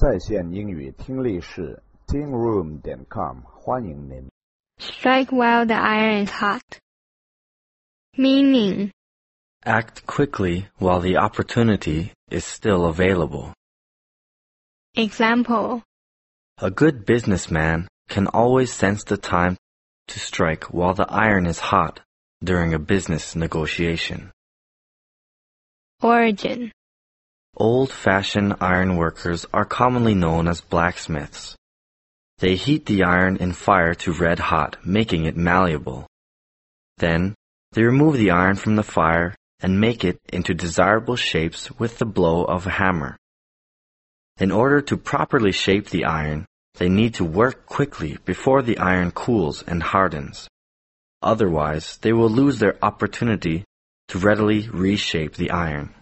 在线英语听力室 tingroom.com 欢迎您。 Strike while the iron is hot. Meaning, Act quickly while the opportunity is still available. example, A good businessman can always sense the time to strike while the iron is hot during a business negotiation. origin, Old-fashioned iron workers are commonly known as blacksmiths. They heat the iron in fire to red hot, making it malleable. Then, they remove the iron from the fire and make it into desirable shapes with the blow of a hammer. In order to properly shape the iron, they need to work quickly before the iron cools and hardens. Otherwise, they will lose their opportunity to readily reshape the iron.